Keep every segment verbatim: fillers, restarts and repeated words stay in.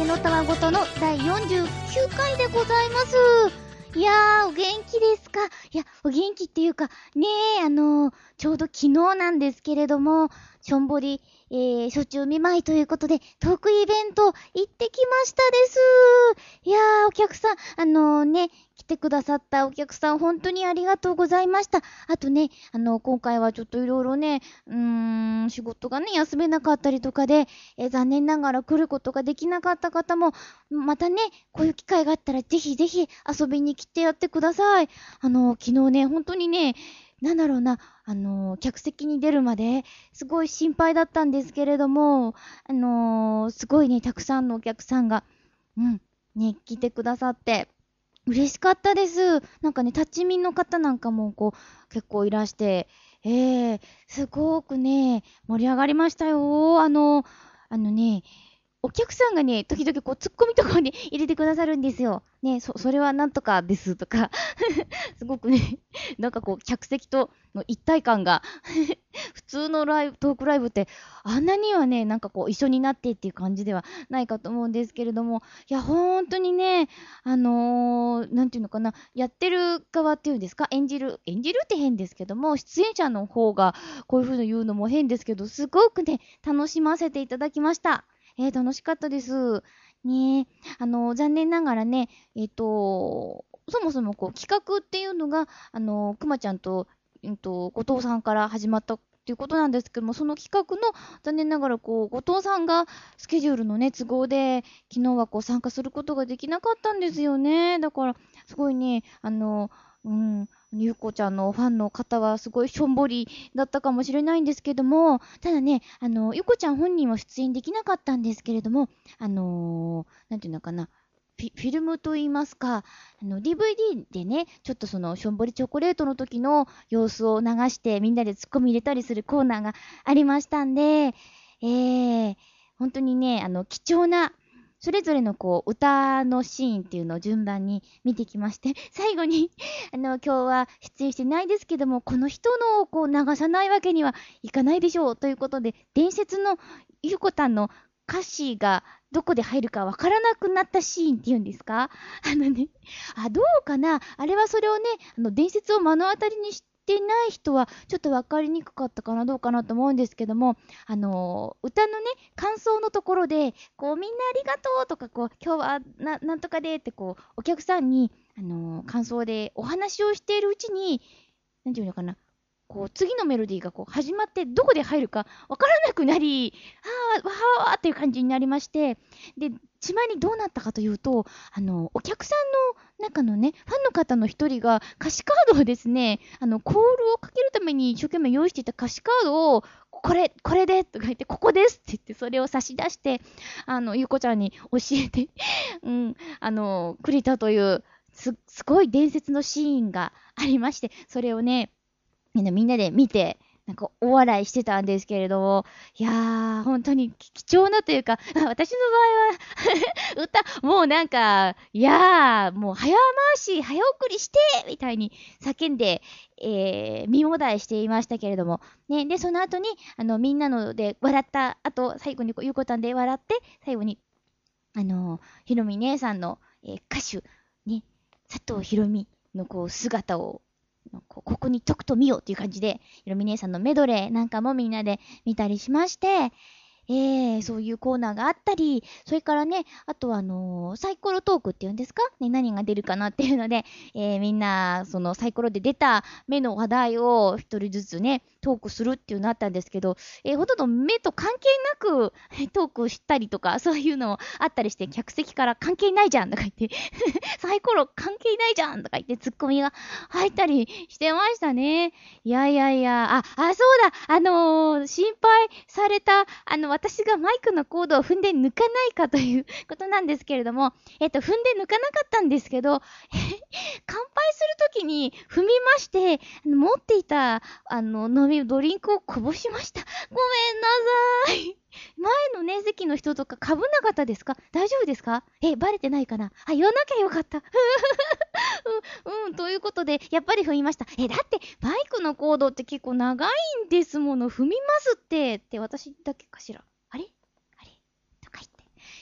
夢のたわごとのだいよんじゅうきゅうかいでございます。いやー、お元気ですか？いや、お元気っていうか、ねえ、あのー、ちょうど昨日なんですけれども、しょんぼり、えー、初中見舞いということで、トークイベント行ってきましたです。いやー、お客さん、あのー、ね、来てくださったお客さん、本当にありがとうございました。あとね、あのー、今回はちょっといろいろね、うーん、仕事がね、休めなかったりとかで、えー、残念ながら来ることができなかった方も、またね、こういう機会があったら、ぜひぜひ遊びに来てやってください。あのー、昨日ね、本当にね、なんだろうな、あのー、客席に出るまで、すごい心配だったんですけれども、あのー、すごいね、たくさんのお客さんが、うん、ね、来てくださって、嬉しかったです。なんかね、立ち見の方なんかも、こう、結構いらして、ええー、すごくね、盛り上がりましたよ。あの、あのね、お客さんがね、時々こう、ツッコミとかをね、入れてくださるんですよ。ね、そ、それはなんとかですとか、すごくね、なんかこう、客席との一体感が普通のライブ、トークライブって、あんなにはね、なんかこう、一緒になってっていう感じではないかと思うんですけれども、いや、ほんとにね、あのー、なんていうのかな、やってる側っていうんですか、演じる、演じるって変ですけども、出演者の方がこういう風に言うのも変ですけど、すごくね、楽しませていただきました。えー、楽しかったです。ねえ、あの、残念ながらね、えっと、そもそもこう企画っていうのが、あの、くまちゃんと、うんと、後藤さんから始まったっていうことなんですけども、その企画の、残念ながらこう、後藤さんがスケジュールのね、都合で、昨日はこう参加することができなかったんですよね。だから、すごいね、あの、うん、ゆうこちゃんのファンの方はすごいしょんぼりだったかもしれないんですけども、ただね、あの、ゆうこちゃん本人は出演できなかったんですけれども、あのー、なんていうのかな、フィ、フィルムと言いますか、あの、ディーブイディー でね、ちょっとその、しょんぼりチョコレートの時の様子を流して、みんなでツッコミ入れたりするコーナーがありましたんで、えー、本当にね、あの、貴重な、それぞれのこう、歌のシーンっていうのを順番に見てきまして、最後にあの、今日は出演してないですけども、この人のをこう流さないわけにはいかないでしょうということで、伝説のゆうこたんの歌詞がどこで入るかわからなくなったシーンっていうんですか？あのね、あ、どうかな、あれはそれをね、あの、伝説を目の当たりにしてない人はちょっとわかりにくかったかな、どうかなと思うんですけども、あのー、歌のね、感想のところで、こう、みんなありがとうとか、こう、今日はな、なんとかでって、こう、お客さんに、あのー、感想でお話をしているうちに、なんていうのかな、こう、次のメロディーがこう、始まって、どこで入るかわからなくなり、はぁ、わーわーっていう感じになりまして、で、ちまにどうなったかというと、あの、お客さんの中のね、ファンの方の一人が歌詞カードをですね、あの、コールをかけるために一生懸命用意していた歌詞カードを、これ、これでとか言って、ここですって言って、それを差し出して、あの、ゆうこちゃんに教えて、うん、あの、くれたという、す、すごい伝説のシーンがありまして、それをね、みんなみんなで見て、なんか大笑いしてたんですけれども、いやー、本当に貴重なというか、私の場合は歌、もうなんか、いやー、もう早回し、早送りして、みたいに叫んで、えー、見もだえしていましたけれども、ね、で、その後に、あの、みんなので笑った後、最後にゆうこたんで笑って、最後に、あの、ひろみ姉さんの、えー歌手、ね、佐藤ひろみのこう姿を、こここにとくと見ようっていう感じで、ひろみ姉さんのメドレーなんかもみんなで見たりしまして、えー、そういうコーナーがあったり、それからね、あとはあのーサイコロトークっていうんですかね、何が出るかなっていうので、えー、みんな、そのサイコロで出た目の話題を一人ずつね、トークするっていうのあったんですけど、えー、ほとんど目と関係なくトークしたりとか、そういうのもあったりして、客席から関係ないじゃんとか言ってサイコロ関係ないじゃんとか言ってツッコミが入ったりしてましたね。いやいやいや、あ、あ、そうだ、あのー心配された、あの、私がマイクのコードを踏んで抜かないかということなんですけれども、えっと、踏んで抜かなかったんですけど、乾杯するときに踏みまして、持っていた、あの、飲み、ドリンクをこぼしました。ごめんなさい。前のね、席の人とか被んなかったですか？大丈夫ですか？え、バレてないかなあ、言わなきゃよかった。うん、うん、ということで、やっぱり踏みました。え、だって、バイクのコードって結構長いんですもの、踏みますって、って私だけかしら。あれあれとか言って。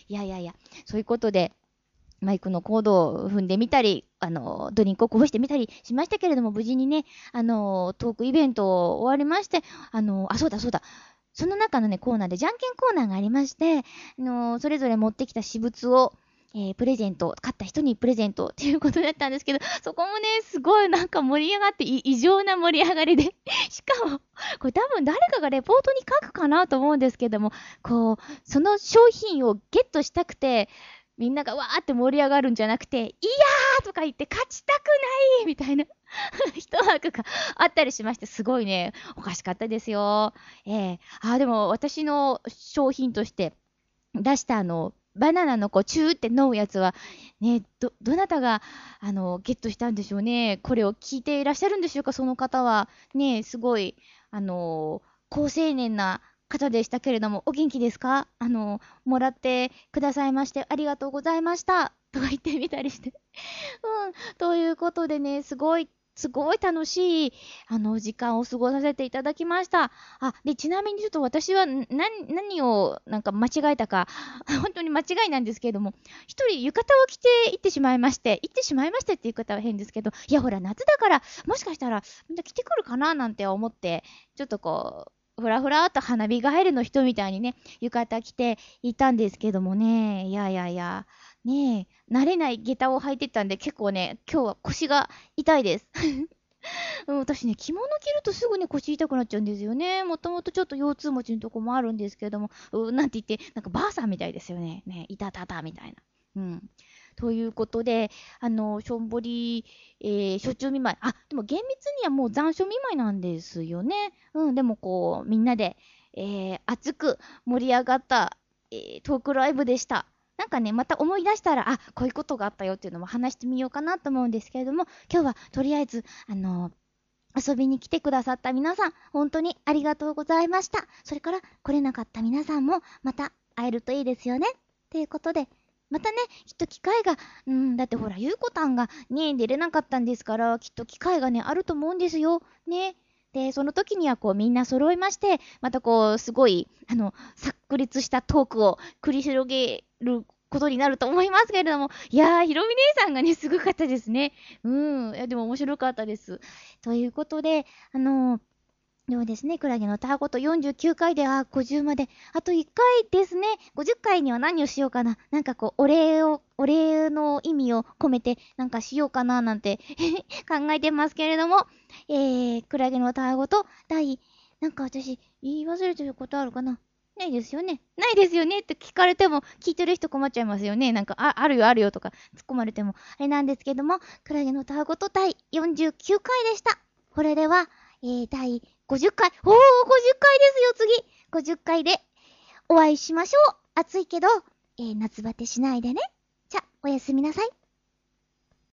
いやいやいや、そういうことで、マイクのコードを踏んでみたり、あの、ドリンクをこぼしてみたりしましたけれども、無事にね、あの、トークイベント終わりまして、あの、あ、そうだそうだ、その中のね、コーナーでじゃんけんコーナーがありまして、あの、それぞれ持ってきた私物を、えー、プレゼント、買った人にプレゼントっていうことだったんですけど、そこもね、すごいなんか盛り上がって、異常な盛り上がりで、しかも、これ多分誰かがレポートに書くかなと思うんですけども、こう、その商品をゲットしたくて、みんながわーって盛り上がるんじゃなくて、いやーとか言って勝ちたくないみたいな一枠があったりしまして、すごいね、おかしかったですよ。えー、あーでも私の商品として出したあの、バナナのこう、チューって飲むやつは、ね、ど、どなたが、あの、ゲットしたんでしょうね。これを聞いていらっしゃるんでしょうか、その方は。ね、すごい、あの、高青年な方でしたけれども、お元気ですか？あの、もらってくださいまして、ありがとうございました。とか言ってみたりして。うん。ということでね、すごい、すごい楽しい、あの、時間を過ごさせていただきました。あ、で、ちなみにちょっと私は、な、何を、なんか間違えたか、本当に間違いなんですけれども、一人浴衣を着て行ってしまいまして、行ってしまいましてっていう方は変ですけど、いや、ほら、夏だから、もしかしたら、みんな着てくるかななんて思って、ちょっとこう、ふらふらっと花火帰りの人みたいにね、浴衣着ていたんですけどもね、いやいやいや、ねえ、慣れない下駄を履いてたんで、結構ね、今日は腰が痛いです。うん、私ね、着物着るとすぐに腰痛くなっちゃうんですよね。もともとちょっと腰痛持ちのとこもあるんですけれども、うなんて言って、なんかばあさんみたいですよね。ね、いたたたみたいな。うん。ということで、あの、しょんぼり、えー、暑中見舞い。あ、でも厳密にはもう残暑見舞いなんですよね。うん、でもこう、みんなで、えー、熱く盛り上がった、えー、トークライブでした。なんかね、また思い出したら、あ、こういうことがあったよっていうのも話してみようかなと思うんですけれども、今日はとりあえず、あの遊びに来てくださった皆さん、本当にありがとうございました。それから来れなかった皆さんも、また会えるといいですよね。ということで、またね、きっと機会が、うん、だってほら、ゆうこたんがね、出れなかったんですから、きっと機会がね、あると思うんですよ。ね。で、その時にはこうみんな揃いまして、またこう、すごい、あの、炸裂したトークを繰り広げることになると思いますけれども、いやー、ひろみ姉さんがね、すごかったですね。うん、いや、でも面白かったです。ということで、あのー、でもですね、クラゲのターゴとよんじゅうきゅうかいで、あ、ごじゅうまで、あといっかいですね。ごじゅっかいには何をしようかな。なんかこう、お礼を、お礼の意味を込めて、なんかしようかな、なんて考えてますけれども、えー、クラゲのターゴと、第、なんか私、言い忘れてることあるかな。ないですよね。ないですよねって聞かれても、聞いてる人困っちゃいますよね。なんか、あ、あるよ、あるよとか、突っ込まれても、あれなんですけども、クラゲのターゴと第よんじゅうきゅうかいでした。これでは、えー、第ごじゅっかい、おー、ごじゅっかいですよ、次。ごじゅっかいでお会いしましょう。暑いけど、えー、夏バテしないでね。じゃ、おやすみなさい。